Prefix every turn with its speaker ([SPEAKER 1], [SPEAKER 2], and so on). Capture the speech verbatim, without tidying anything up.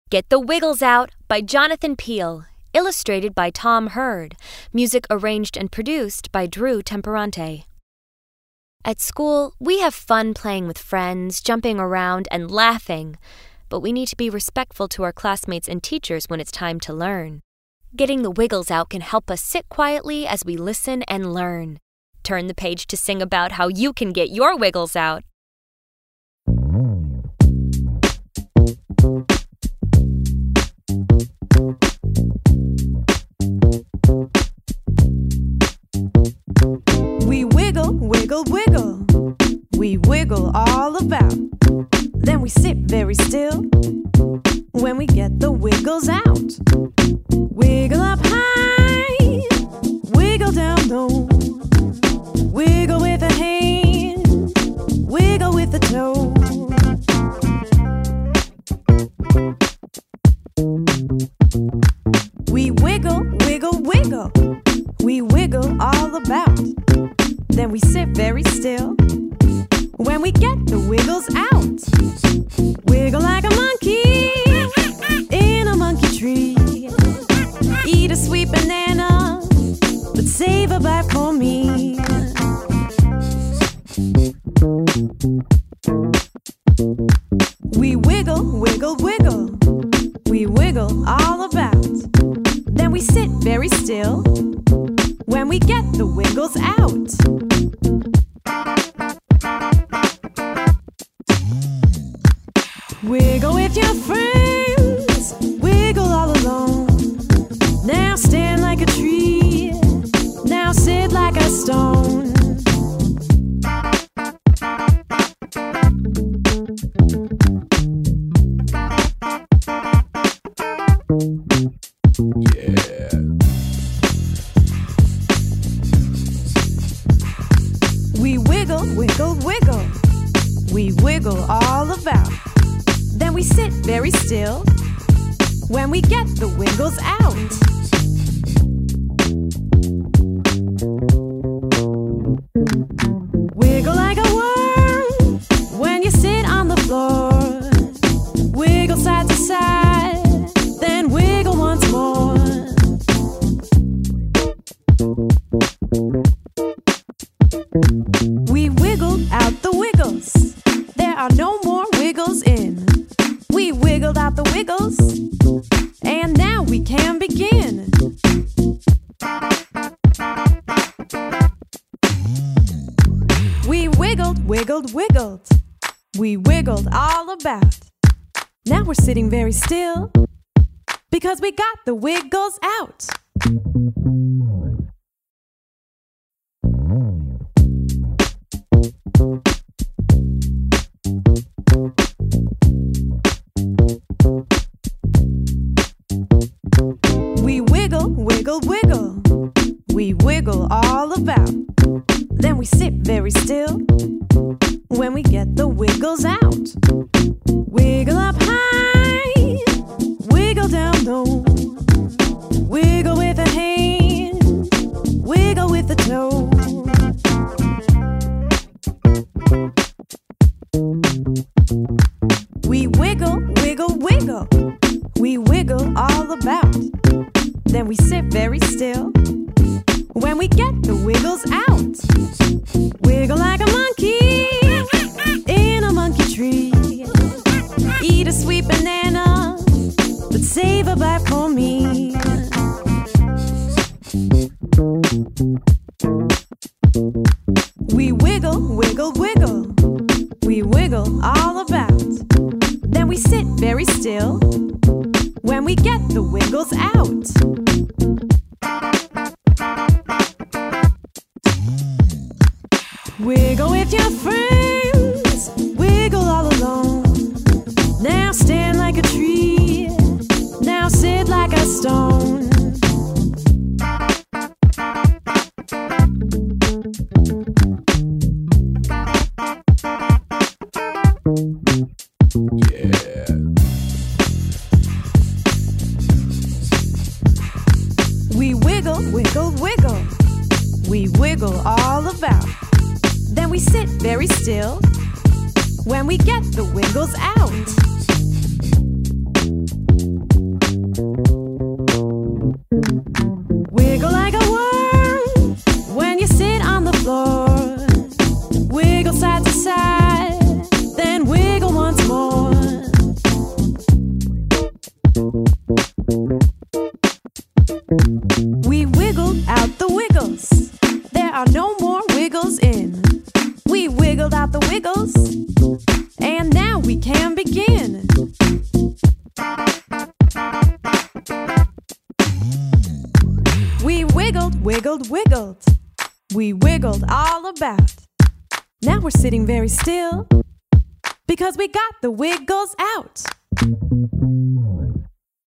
[SPEAKER 1] Get the Wiggles Out by Jonathan Peele, illustrated by Tom Hurd, music arranged and produced by Drew Temperante. At school, we have fun playing with friends, jumping around, and laughing, but we need to be respectful to our classmates and teachers when it's time to learn. Getting the Wiggles Out can help us sit quietly as we listen and learn. Turn the page to sing about how you can get your Wiggles Out.
[SPEAKER 2] We wiggle, wiggle, wiggle. We wiggle all about. Then we sit very still when we get the wiggles out. Wiggle up high, wiggle down low. Wiggle with a hand, wiggle with a toe. We wiggle, wiggle, wiggle. We wiggle all about. Then we sit very still when we get the wiggles out. Wiggle like a monkey in a monkey tree. Eat a sweet banana, but save a bite for me. We wiggle, wiggle, wiggle. We wiggle all about. Then we sit very still when we get the wiggles out. Wiggle with your friends, wiggle all alone. Now stand like a tree, now sit like a stone.
[SPEAKER 3] Yeah.
[SPEAKER 2] We wiggle, wiggle, wiggle. We wiggle all about. Then we sit very still when we get the wiggles out. Wiggle like a worm when you sit on the floor. Wiggle side to side, then wiggle once more. We wiggled out the wiggles. There are no more wiggles in. We wiggled out the wiggles, and now we can begin. We wiggled, wiggled, wiggled. We wiggled all about. Now we're sitting very still because we got the wiggles out. We wiggle, wiggle, wiggle. We wiggle all about. Then we sit very still when we get the wiggles out. Wiggle up high, wiggle down low. Wiggle with a hand, wiggle with a toe. We wiggle, wiggle, wiggle. We wiggle all about. Then we sit very still when we get the wiggles out. Wiggle like a monkey in a monkey tree. Eat a sweet banana, but save a bite for me. We wiggle, wiggle, wiggle. We wiggle all about. Then we sit very still when we get the wiggles out. Wiggle with your friends, wiggle all alone. Now stand like a tree, now sit like a stone.
[SPEAKER 3] Yeah.
[SPEAKER 2] We wiggle, wiggle, wiggle. We wiggle all about. Then we sit very still when we get the wiggles out. We wiggled, wiggled, wiggled. We wiggled all about. Now we're sitting very still because we got the wiggles out.